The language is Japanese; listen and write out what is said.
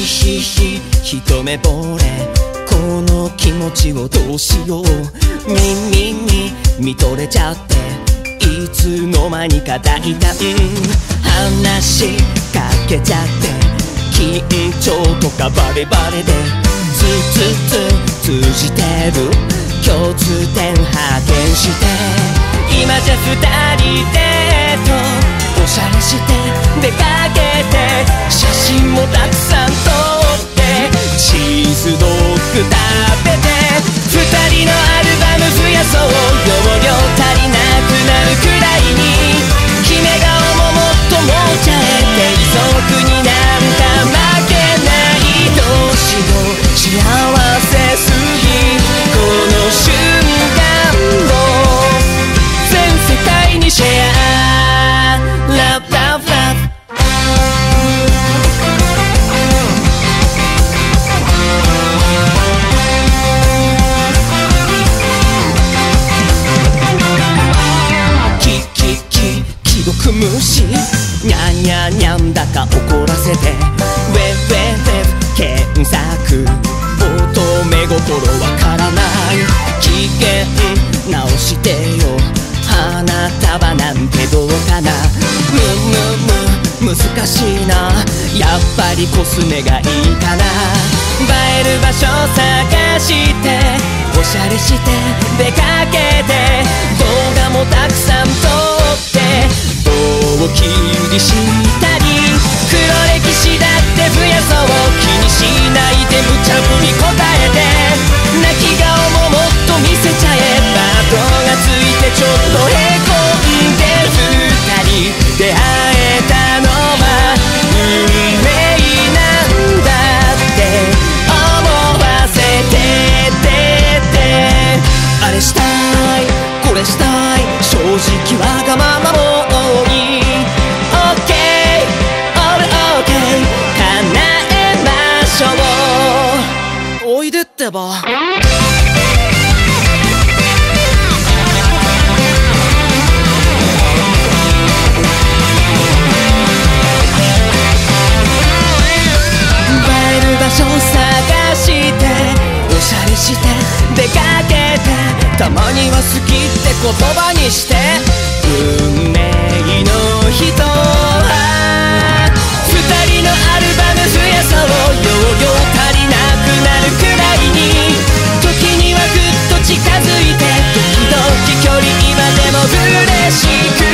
ひひ一目惚れ、この気持ちをどうしよう。耳に見とれちゃって、いつの間にか大胆話しかけちゃって、緊張とかバレバレで通じてる共通点発見して、今じゃ二人でとおしゃれして出かけて、写真もたくさん撮ってチーズドッグ食べて、二人のアルバム増やそう。容量足りなくなるくらいに決め顔ももっともうちゃえて、遺族になんか負けないどうしよう。幸せすぎこの瞬間を全世界にシェア Love Love Love。既読無視、にゃんにゃんにゃんだか怒らせて、ウェブ検索、乙女心わからない。機嫌直してよ、花束なんてどうかな。難しいな、やっぱりコスメがいいかな。映える場所探しておしゃれして出かけて、動画もたくさん撮って棒を切りしたり、黒歴史だって増やそう。気にしないで無茶ぶり答えて、泣き顔ももっと見せちゃえ。バートがついてちょっとへこんで二人出会えたのは運命なんだって思わせてて、あれしたいこれしたい、正直わがままも多い。 OK all OK 叶えましょう。おいでってば。場所探しておしゃれして出かけて、たまには好きって言葉にして、運命の人は二人のアルバム増やそう。容量足りなくなるくらいに、時にはぐっと近づいて、時々距離今でも嬉しく